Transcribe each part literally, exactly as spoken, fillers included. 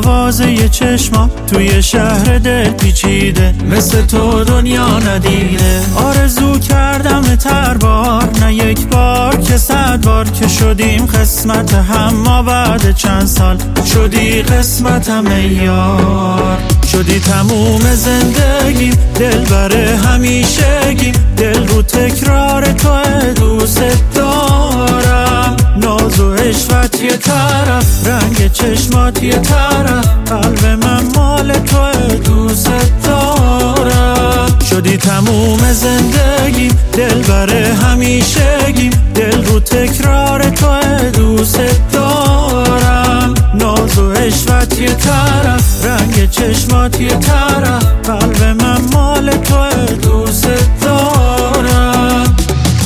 آوازه چشما توی شهر دل پیچیده، مثل تو دنیا ندیده. آرزو کردم تر بار، نه یک بار که صد بار، که شدیم قسمت هم ما بعد چند سال. شدی قسمتم ای یار، شدی تموم زندگیم، دل بره همیشگیم. دل رو تکرار تو دوست دارم، ناز و عشقت یه طرف، رنگ چشمات یه طرف، قلب من مال تو دوست دارم. شدی تموم زندگیم، دل بره همیشگیم. دل رو تکرار تو دوست دارم، ناز و عشقت یه طرف، رنگ چشمات یه طرف، قلب من مال تو دوست دارم.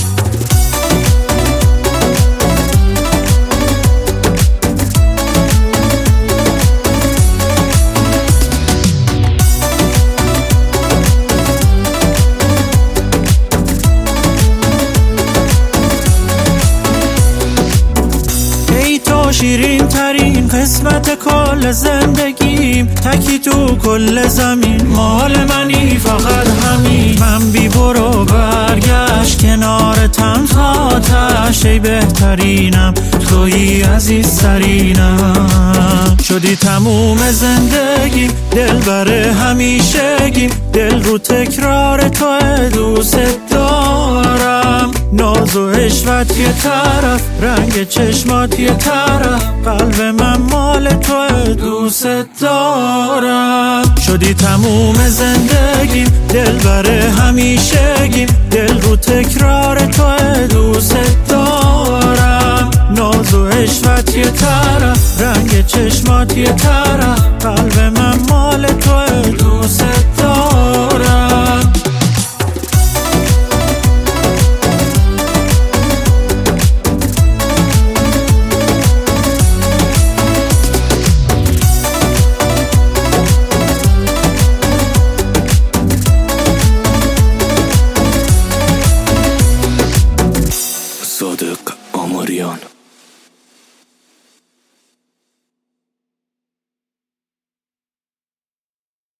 شیرین ترین قسمت کل زندگیم، تکی تو کل زمین، مال منی فقط همین. من بی برو برگشت کنارتم تا تش، ای بهترینم تویی عزیزترینم. شدی تموم زندگیم، دل بره همیشگیم. دل رو تکرار تو دوست دارم، ناز و عشقت یه طرف، رنگ چشمات یه طرف، قلب من مال تو دوست دارم. شدی تموم زندگیم، دل بره همیشگیم. دل رو تکرار تو دوست دارم، ناز و عشقت یه طرف، رنگ چشمات یه طرف، قلب من